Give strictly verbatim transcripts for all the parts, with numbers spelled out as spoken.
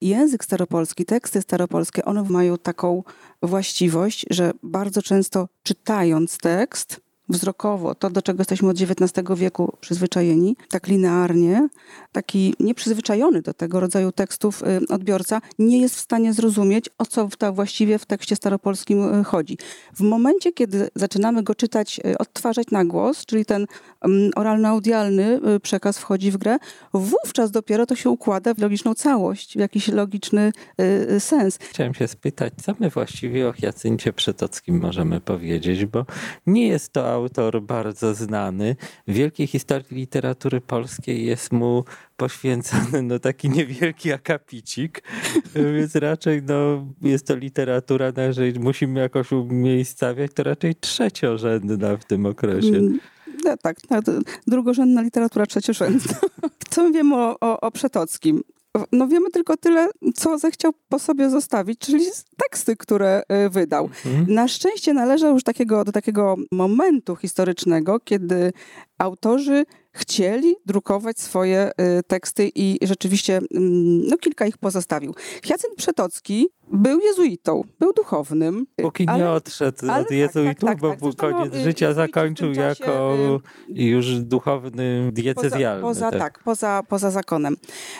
język staropolski, teksty staropolskie, one mają taką właściwość, że bardzo często czytając tekst wzrokowo, to do czego jesteśmy od dziewiętnastego wieku przyzwyczajeni, tak linearnie, taki nieprzyzwyczajony do tego rodzaju tekstów odbiorca nie jest w stanie zrozumieć, o co tak właściwie w tekście staropolskim chodzi. W momencie, kiedy zaczynamy go czytać, odtwarzać na głos, czyli ten oralno-audialny przekaz wchodzi w grę, wówczas dopiero to się układa w logiczną całość, w jakiś logiczny sens. Chciałem się spytać, co my właściwie o Jacyncie Przetockim możemy powiedzieć, bo nie jest to autor bardzo znany. W wielkiej historii literatury polskiej jest mu poświęcony no, taki niewielki akapicik, więc raczej no, jest to literatura, no, jeżeli musimy jakoś umiejscawiać, to raczej trzeciorzędna w tym okresie. No, tak, tak, drugorzędna literatura trzeciorzędna. Co my wiemy o, o, o Przetockim? No wiemy tylko tyle, co zechciał po sobie zostawić, czyli teksty, które wydał. Mhm. Na szczęście należał już takiego, do takiego momentu historycznego, kiedy autorzy chcieli drukować swoje teksty i rzeczywiście no, kilka ich pozostawił. Jacynt Przetocki był jezuitą, był duchownym. Póki ale, nie odszedł ale, od jezuitów, tak, tak, bo tak, tak, koniec no, życia zakończył czasie, jako już duchowny diecezjalny. Poza, poza, tak. tak, poza, poza zakonem.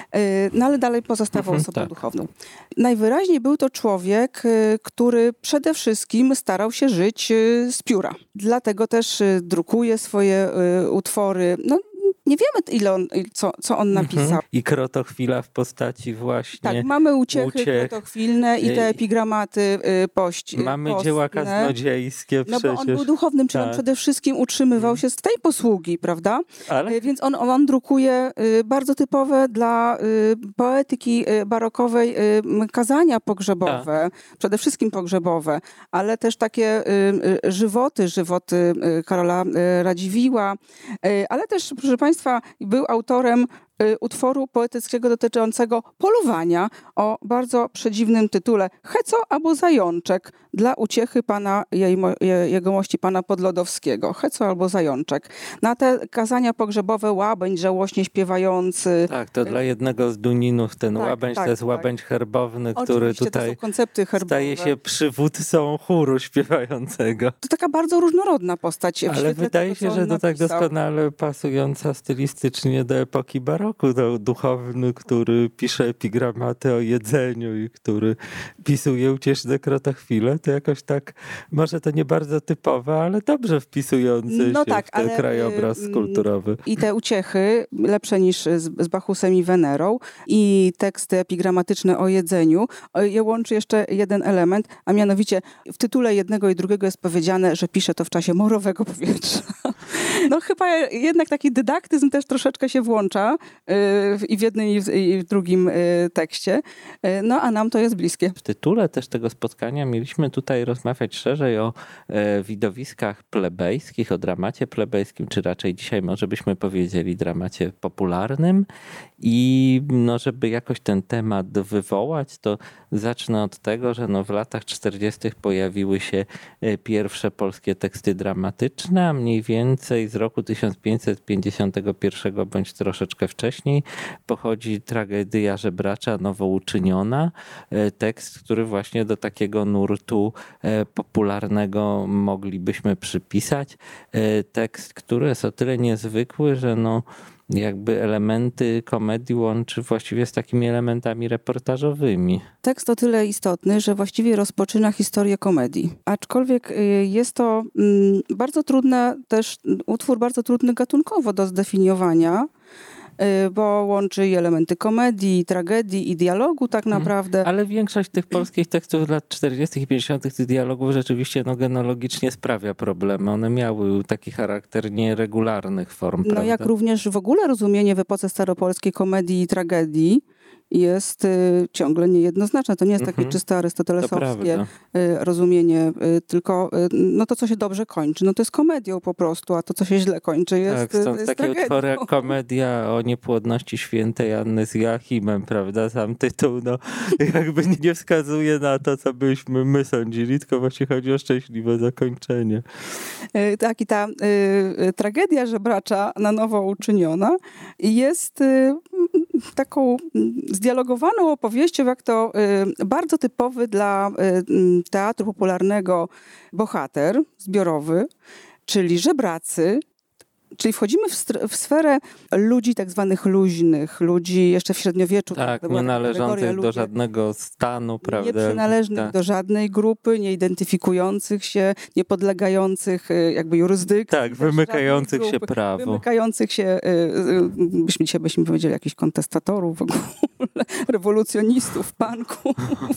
No ale dalej pozostawał mhm, osobą tak. duchowną. Najwyraźniej był to człowiek, który przede wszystkim starał się żyć z pióra. Dlatego też drukuje swoje utwory. No, nie wiemy, ile on, co, co on napisał. Mhm. I krotochwila w postaci właśnie... Tak, mamy uciechy uciech. krotochwilne i te epigramaty y, pość, Mamy postne. dzieła kaznodziejskie no przecież. No bo on był duchownym, czyli tak. on przede wszystkim utrzymywał się z tej posługi, prawda? Ale... Więc on, on drukuje y, bardzo typowe dla y, poetyki y, barokowej y, kazania pogrzebowe, tak. przede wszystkim pogrzebowe, ale też takie y, y, żywoty, żywoty y, Karola y, Radziwiłła, y, ale też, proszę Państwa, był autorem utworu poetyckiego dotyczącego polowania o bardzo przedziwnym tytule Heco albo Zajączek dla uciechy pana, jej, jegomości pana Podlodowskiego. Heco albo Zajączek. Na te kazania pogrzebowe łabędź żałośnie śpiewający. Tak, to dla jednego z Duninów ten tak, łabędź tak, to jest tak. łabędź herbowny, który Oczywiście, tutaj to są koncepty herbowe. staje się przywódcą chóru śpiewającego. To taka bardzo różnorodna postać. Ale wydaje tego, się, że to tak doskonale pasująca stylistycznie do epoki baroku. To duchowny, który pisze epigramaty o jedzeniu i który pisuje ucieszne krotochwile, to jakoś tak, może to nie bardzo typowe, ale dobrze wpisujący no się tak, w ten ale, krajobraz kulturowy. I te uciechy, lepsze niż z, z Bachusem i Wenerą, i teksty epigramatyczne o jedzeniu, je łączy jeszcze jeden element, a mianowicie w tytule jednego i drugiego jest powiedziane, że pisze to w czasie morowego powietrza. No chyba jednak taki dydaktyzm też troszeczkę się włącza i w jednym i w drugim tekście, no a nam to jest bliskie. W tytule też tego spotkania mieliśmy tutaj rozmawiać szerzej o e, widowiskach plebejskich, o dramacie plebejskim, czy raczej dzisiaj może byśmy powiedzieli dramacie popularnym i no, żeby jakoś ten temat wywołać, to zacznę od tego, że no, w latach czterdziestych pojawiły się pierwsze polskie teksty dramatyczne, a mniej więcej z roku tysiąc pięćset pięćdziesiątego pierwszego bądź troszeczkę wcześniej pochodzi tragedia żebracza nowo uczyniona. Tekst, który właśnie do takiego nurtu popularnego moglibyśmy przypisać. Tekst, który jest o tyle niezwykły, że no jakby elementy komedii łączy właściwie z takimi elementami reportażowymi. Tekst o tyle istotny, że właściwie rozpoczyna historię komedii. Aczkolwiek jest to bardzo trudne, też utwór bardzo trudny gatunkowo do zdefiniowania, bo łączy i elementy komedii, tragedii i dialogu tak naprawdę. Ale większość tych polskich tekstów lat czterdziestych i pięćdziesiątych tych dialogów rzeczywiście no, genealogicznie sprawia problemy. One miały taki charakter nieregularnych form. No prawda? jak również w ogóle rozumienie w epoce staropolskiej komedii i tragedii jest y, ciągle niejednoznaczne. To nie jest takie mm-hmm. czyste arystotelesowskie y, rozumienie, y, tylko y, no to, co się dobrze kończy, no to jest komedią po prostu, a to, co się źle kończy, jest Tak, stąd jest takie tragedią. utwory jak komedia o niepłodności świętej Anny z Joachimem, prawda? Sam tytuł no jakby nie wskazuje na to, co byśmy my sądzili, tylko właśnie chodzi o szczęśliwe zakończenie. Y, tak i ta y, tragedia żebracza na nowo uczyniona jest y, taką zdialogowaną opowieścią, jak to bardzo typowy dla teatru popularnego bohater zbiorowy, czyli żebracy. Czyli wchodzimy w, str- w sferę ludzi tak zwanych luźnych, ludzi jeszcze w średniowieczu. Tak, nie należących do żadnego stanu, prawda? Nie przynależnych tak. do żadnej grupy, nie identyfikujących się, nie podlegających jakby jurysdykcji. Tak, wymykających się prawu. Wymykających się, byśmy dzisiaj byśmy powiedzieli, jakichś kontestatorów w ogóle, rewolucjonistów, punków.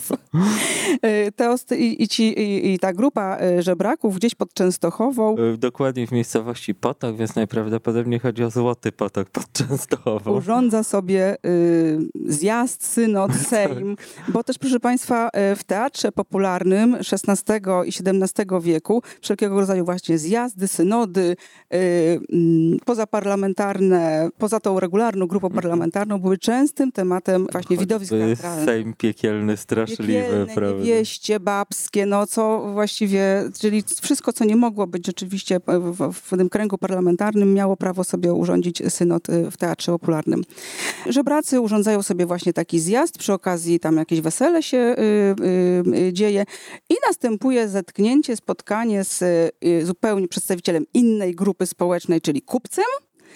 Te, i, i, ci, i, I ta grupa żebraków gdzieś pod Częstochową. Dokładnie w miejscowości Potok, więc najprawdopodobniej chodzi o Złoty Potok pod Częstochową. Urządza sobie y, zjazd, synod, sejm, bo też, proszę Państwa, w teatrze popularnym szesnastego i siedemnastego wieku wszelkiego rodzaju właśnie zjazdy, synody, y, y, pozaparlamentarne, poza tą regularną grupą parlamentarną były częstym tematem właśnie widowisk teatralnych. Sejm piekielny, straszliwy, Piekielne, prawda? niewieście, babskie, no co właściwie, czyli wszystko, co nie mogło być rzeczywiście w, w, w tym kręgu parlamentarnym, miało prawo sobie urządzić synod w teatrze popularnym. Żebracy urządzają sobie właśnie taki zjazd, przy okazji tam jakieś wesele się y, y, dzieje i następuje zetknięcie, spotkanie z y, zupełnie przedstawicielem innej grupy społecznej, czyli kupcem.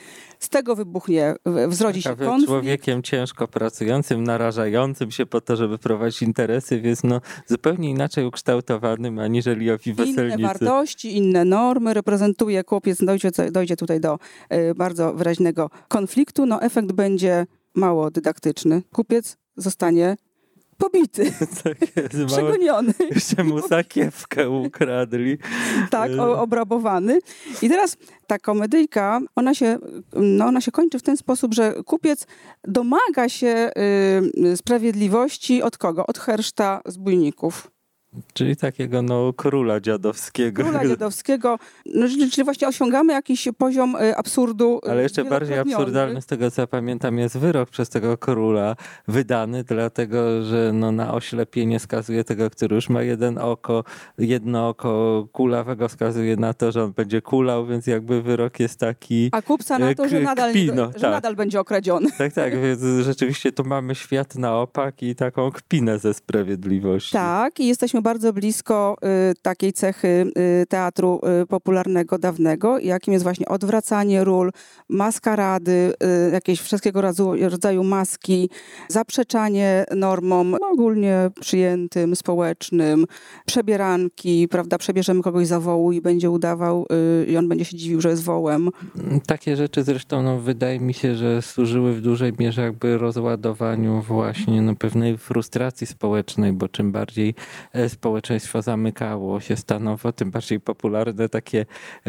Z tego wybuchnie, wzrodzi się konflikt. Człowiekiem ciężko pracującym, narażającym się po to, żeby prowadzić interesy, więc no zupełnie inaczej ukształtowanym, aniżeli owi weselnicy. Inne wartości, inne normy reprezentuje kupiec, dojdzie, dojdzie tutaj do y, bardzo wyraźnego konfliktu. No efekt będzie mało dydaktyczny. Kupiec zostanie pobity, tak jest, przegoniony. Jeszcze mu sakiewkę ukradli. Tak, o, obrabowany. I teraz ta komedyjka, ona się, no ona się kończy w ten sposób, że kupiec domaga się y, sprawiedliwości od kogo? Od herszta zbójników. Czyli takiego no króla dziadowskiego. Króla dziadowskiego, no, czyli właśnie osiągamy jakiś poziom absurdu. Ale jeszcze bardziej absurdalny z tego, co pamiętam, jest wyrok przez tego króla wydany, dlatego że no, na oślepienie skazuje tego, który już ma jeden oko, jedno oko kulawego skazuje na to, że on będzie kulał, więc jakby wyrok jest taki... A kupca na to, że nadal, kpino, że tak. nadal będzie okradziony. Tak, tak, więc rzeczywiście tu mamy świat na opak i taką kpinę ze sprawiedliwości. Tak, i jesteśmy bardzo blisko y, takiej cechy y, teatru y, popularnego dawnego, jakim jest właśnie odwracanie ról, maskarady, y, jakieś wszystkiego rodzaju, rodzaju maski, zaprzeczanie normom ogólnie przyjętym, społecznym, przebieranki, prawda, przebierzemy kogoś za wołu i będzie udawał y, i on będzie się dziwił, że jest wołem. Takie rzeczy zresztą no, wydaje mi się, że służyły w dużej mierze jakby rozładowaniu właśnie no, pewnej frustracji społecznej, bo czym bardziej społeczeństwo zamykało się stanowo, tym bardziej popularne takie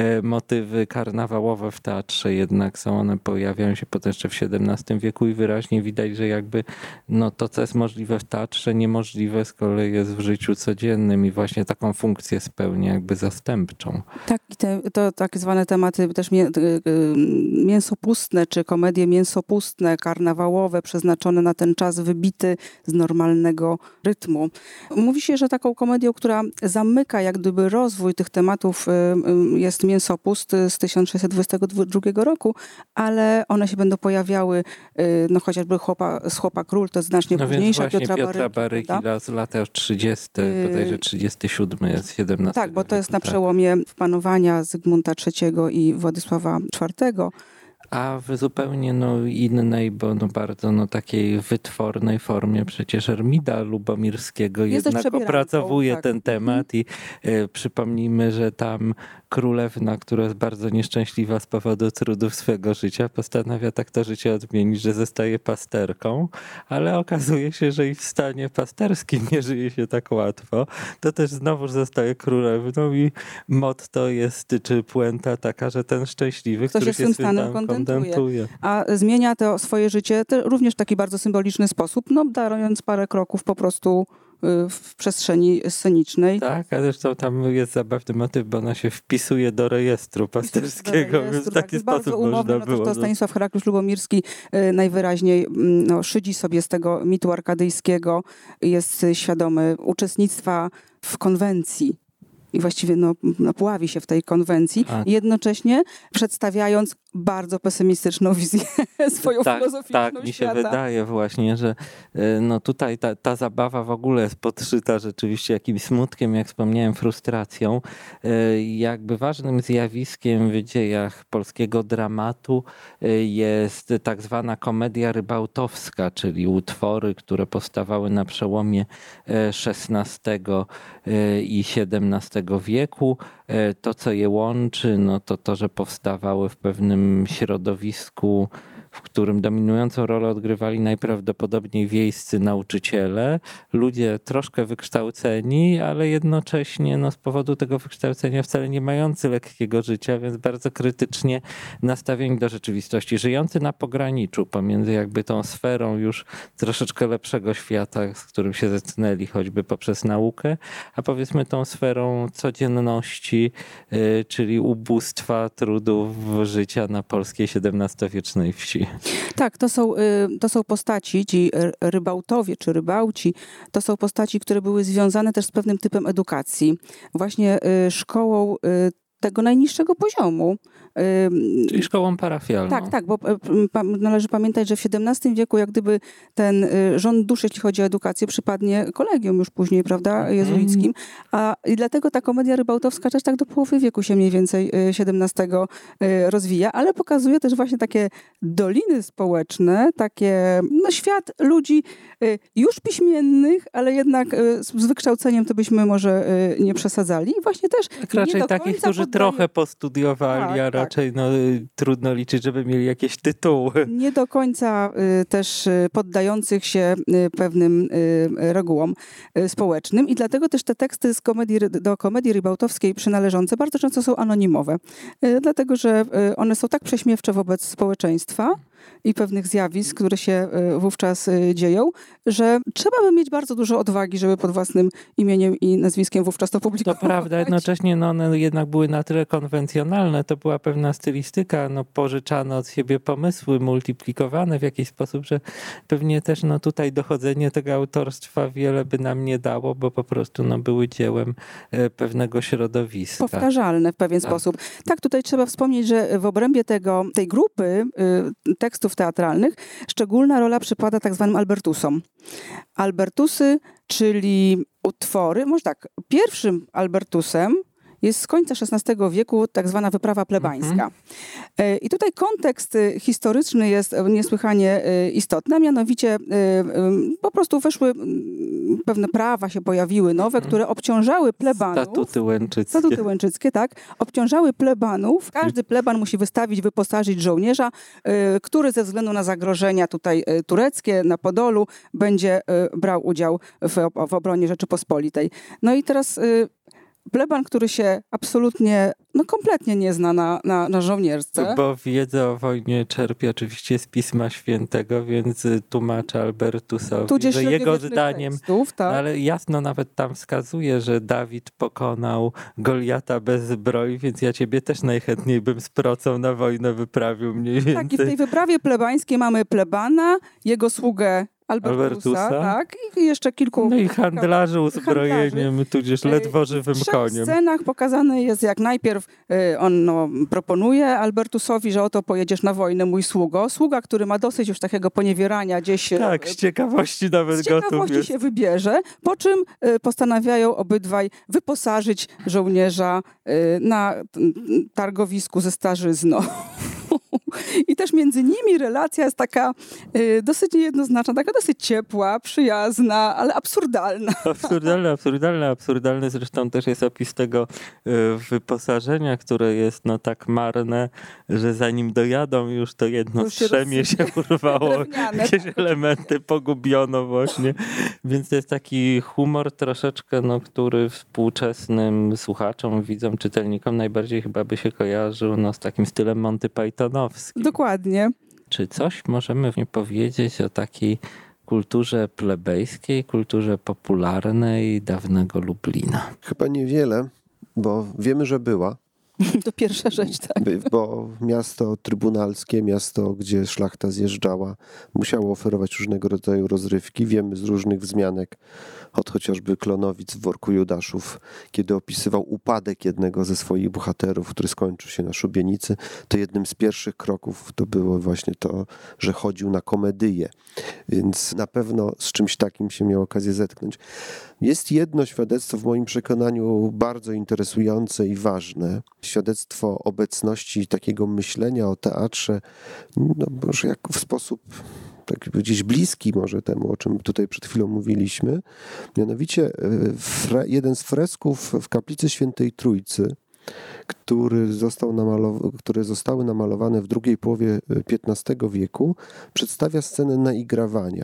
motywy karnawałowe w teatrze jednak są. One pojawiają się potem jeszcze w siedemnastym wieku i wyraźnie widać, że jakby no, to, co jest możliwe w teatrze, niemożliwe z kolei jest w życiu codziennym i właśnie taką funkcję spełnia jakby zastępczą. Tak, i te, to tak zwane tematy też mię, mięsopustne, czy komedie mięsopustne, karnawałowe, przeznaczone na ten czas wybity z normalnego rytmu. Mówi się, że taką komedią, która zamyka jak gdyby rozwój tych tematów, jest Mięsopust z tysiąc sześćset dwudziestego drugiego roku, ale one się będą pojawiały, no chociażby chłopa, z Chłopa Król, to jest znacznie no późniejsza więc Piotra, Piotra Baryki, Baryki z lat trzydziestych, bodajże trzydziesty siódmy jest siedemnasty. Tak, bo to jest na przełomie panowania Zygmunta trzeciego i Władysława czwartego. A w zupełnie no, innej, bo no, bardzo no, takiej wytwornej formie przecież Ermida Lubomirskiego jest jednak opracowuje tak. ten temat i y, przypomnijmy, że tam królewna, która jest bardzo nieszczęśliwa z powodu trudów swego życia, postanawia tak to życie odmienić, że zostaje pasterką, ale okazuje się, że i w stanie pasterskim nie żyje się tak łatwo. To też znowu zostaje królewną i motto jest, czy puenta taka, że ten szczęśliwy, Kto który się, się z tym stanem kontentuje. A zmienia to swoje życie również w taki bardzo symboliczny sposób, no darując parę kroków po prostu w przestrzeni scenicznej. Tak, a zresztą tam jest zabawny motyw, bo ona się wpisuje do rejestru pasterskiego, do rejestru, więc w taki tak, sposób umowny, można no to, było. To Stanisław Herakliusz Lubomirski najwyraźniej no, szydzi sobie z tego mitu arkadyjskiego, jest świadomy uczestnictwa w konwencji. i właściwie no, no, pławi się w tej konwencji, A. jednocześnie przedstawiając bardzo pesymistyczną wizję swoją tak, filozoficzną tak, świata. mi się wydaje właśnie, że no tutaj ta, ta zabawa w ogóle jest podszyta rzeczywiście jakimś smutkiem, jak wspomniałem, frustracją. Jakby ważnym zjawiskiem w dziejach polskiego dramatu jest tak zwana komedia rybałtowska, czyli utwory, które powstawały na przełomie szesnastego i siedemnastego wieku. To, co je łączy, no to to, że powstawały w pewnym środowisku, w którym dominującą rolę odgrywali najprawdopodobniej wiejscy nauczyciele, ludzie troszkę wykształceni, ale jednocześnie no, z powodu tego wykształcenia wcale nie mający lekkiego życia, więc bardzo krytycznie nastawieni do rzeczywistości, żyjący na pograniczu pomiędzy jakby tą sferą już troszeczkę lepszego świata, z którym się zetknęli choćby poprzez naukę, a powiedzmy tą sferą codzienności, yy, czyli ubóstwa, trudów życia na polskiej siedemnastowiecznej wsi. Tak, to są, to są postaci, ci rybałtowie czy rybałci, to są postaci, które były związane też z pewnym typem edukacji. Właśnie szkołą tego najniższego poziomu. Czyli szkołą parafialną. Tak, tak, bo należy pamiętać, że w siedemnastym wieku jak gdyby ten rząd dusz, jeśli chodzi o edukację, przypadnie kolegium już później, prawda, jezuickim. A i dlatego ta komedia rybałtowska też tak do połowy wieku się mniej więcej siedemnastego rozwija, ale pokazuje też właśnie takie doliny społeczne, takie no, świat ludzi już piśmiennych, ale jednak z wykształceniem to byśmy może nie przesadzali. I właśnie też tak raczej takich, którzy poddaje... trochę postudiowali, tak, a raczej tak. no, trudno liczyć, żeby mieli jakieś tytuły. Nie do końca y, też poddających się y, pewnym y, regułom y, społecznym i dlatego też te teksty z komedii, do komedii rybałtowskiej przynależące bardzo często są anonimowe. Y, dlatego, że y, one są tak prześmiewcze wobec społeczeństwa i pewnych zjawisk, które się wówczas dzieją, że trzeba by mieć bardzo dużo odwagi, żeby pod własnym imieniem i nazwiskiem wówczas to publikować. To prawda, jednocześnie no, one jednak były na tyle konwencjonalne, to była pewna stylistyka, no, pożyczane od siebie pomysły, multiplikowane w jakiś sposób, że pewnie też no, tutaj dochodzenie tego autorstwa wiele by nam nie dało, bo po prostu no, były dziełem pewnego środowiska. Powtarzalne w pewien tak. sposób. Tak, tutaj trzeba wspomnieć, że w obrębie tego, tej grupy tekstów tekstów teatralnych szczególna rola przypada tak zwanym Albertusom. Albertusy, czyli utwory, może tak, pierwszym Albertusem jest z końca szesnastego wieku tak zwana wyprawa plebańska. Mhm. I tutaj kontekst historyczny jest niesłychanie istotny, a mianowicie po prostu weszły pewne prawa, się pojawiły nowe, mhm. które obciążały plebanów. Statuty łęczyckie. Statuty łęczyckie, tak. Obciążały plebanów. Każdy pleban musi wystawić, wyposażyć żołnierza, który ze względu na zagrożenia tutaj tureckie na Podolu będzie brał udział w, w obronie Rzeczypospolitej. No i teraz pleban, który się absolutnie, no kompletnie nie zna na, na, na żołnierce. Bo wiedzę o wojnie czerpie oczywiście z Pisma Świętego, więc tłumaczę Albertusowi, tudzież że jego zdaniem, tekstów, tak. ale jasno nawet tam wskazuje, że Dawid pokonał Goliata bez zbroi, więc ja ciebie też najchętniej bym z procą na wojnę wyprawił mniej więcej. Tak, i w tej wyprawie plebańskiej mamy plebana, jego sługę Albertusa, Albertusa, tak, i jeszcze kilku... No i handlarzy uzbrojeniem, handlarzy. Tudzież ledwo żywym w koniem. W scenach pokazane jest, jak najpierw on no, proponuje Albertusowi, że oto pojedziesz na wojnę, mój sługo. Sługa, który ma dosyć już takiego poniewierania gdzieś... Tak, z ciekawości nawet z ciekawości gotów jest. się wybierze, po czym postanawiają obydwaj wyposażyć żołnierza na targowisku ze starzyzną. I też między nimi relacja jest taka y, dosyć niejednoznaczna, taka dosyć ciepła, przyjazna, ale absurdalna. Absurdalne, absurdalne, absurdalne. Zresztą też jest opis tego y, wyposażenia, które jest no tak marne, że zanim dojadą już to jedno już strzemie się, się urwało. Jakieś tak. elementy pogubiono właśnie. Więc to jest taki humor troszeczkę, no, który współczesnym słuchaczom, widzom, czytelnikom najbardziej chyba by się kojarzył no, z takim stylem Monty Pythonowskim. Dokładnie. Czy coś możemy powiedzieć o takiej kulturze plebejskiej, kulturze popularnej dawnego Lublina? Chyba niewiele, bo wiemy, że była. To pierwsza rzecz, tak. Bo miasto trybunalskie, miasto, gdzie szlachta zjeżdżała, musiało oferować różnego rodzaju rozrywki. Wiemy z różnych wzmianek, od chociażby Klonowic w Worku Judaszów, kiedy opisywał upadek jednego ze swoich bohaterów, który skończył się na szubienicy, to jednym z pierwszych kroków to było właśnie to, że chodził na komedyję. Więc na pewno z czymś takim się miał okazję zetknąć. Jest jedno świadectwo w moim przekonaniu bardzo interesujące i ważne. Świadectwo obecności takiego myślenia o teatrze, no może jak w sposób tak gdzieś bliski może temu, o czym tutaj przed chwilą mówiliśmy. Mianowicie fre, jeden z fresków w kaplicy Świętej Trójcy, który został namalow- które zostały namalowane w drugiej połowie piętnastego wieku, przedstawia scenę naigrawania.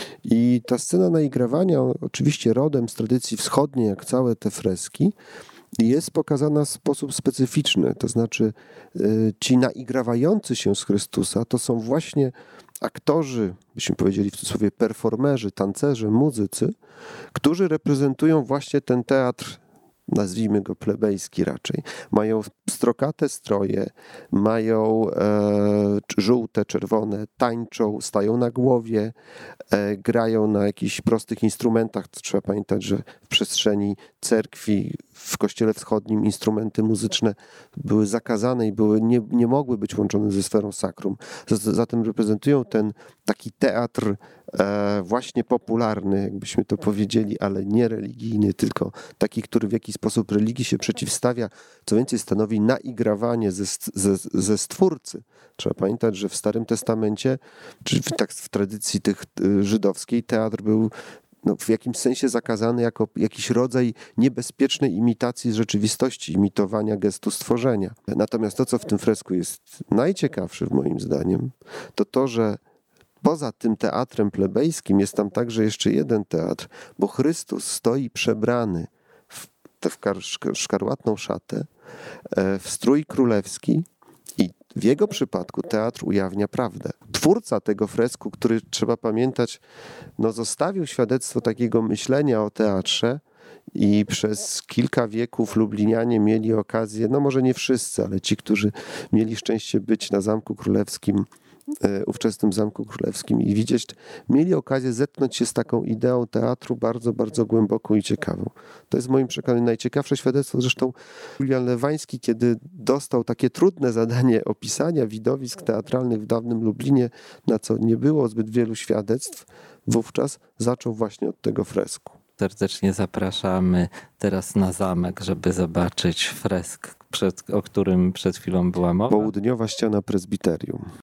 I ta scena naigrawania, oczywiście rodem z tradycji wschodniej, jak całe te freski, jest pokazana w sposób specyficzny. To znaczy ci naigrawający się z Chrystusa to są właśnie aktorzy, byśmy powiedzieli w cudzysłowie performerzy, tancerze, muzycy, którzy reprezentują właśnie ten teatr, nazwijmy go plebejski raczej. Mają pstrokate stroje, mają e, żółte, czerwone, tańczą, stają na głowie, e, grają na jakichś prostych instrumentach. Trzeba pamiętać, że w przestrzeni cerkwi, w kościele wschodnim instrumenty muzyczne były zakazane i były, nie, nie mogły być łączone ze sferą sakrum. Zatem reprezentują ten taki teatr e, właśnie popularny, jakbyśmy to powiedzieli, ale nie religijny, tylko taki, który w jakiś sposób religii się przeciwstawia, co więcej stanowi naigrawanie ze, ze, ze Stwórcy. Trzeba pamiętać, że w Starym Testamencie, czy w, tak w tradycji tych żydowskiej, teatr był no, w jakimś sensie zakazany jako jakiś rodzaj niebezpiecznej imitacji rzeczywistości, imitowania gestu stworzenia. Natomiast to, co w tym fresku jest najciekawsze moim zdaniem, to to, że poza tym teatrem plebejskim jest tam także jeszcze jeden teatr, bo Chrystus stoi przebrany w tę szkarłatną szatę, w strój królewski i w jego przypadku teatr ujawnia prawdę. Twórca tego fresku, który trzeba pamiętać, no zostawił świadectwo takiego myślenia o teatrze i przez kilka wieków Lublinianie mieli okazję, no może nie wszyscy, ale ci, którzy mieli szczęście być na Zamku Królewskim, ówczesnym Zamku Królewskim i widzieć, mieli okazję zetknąć się z taką ideą teatru bardzo, bardzo głęboką i ciekawą. To jest w moim przekonaniu najciekawsze świadectwo. Zresztą Julian Lewański, kiedy dostał takie trudne zadanie opisania widowisk teatralnych w dawnym Lublinie, na co nie było zbyt wielu świadectw, wówczas zaczął właśnie od tego fresku. Serdecznie zapraszamy teraz na zamek, żeby zobaczyć fresk, przed, o którym przed chwilą była mowa. Południowa ściana prezbiterium.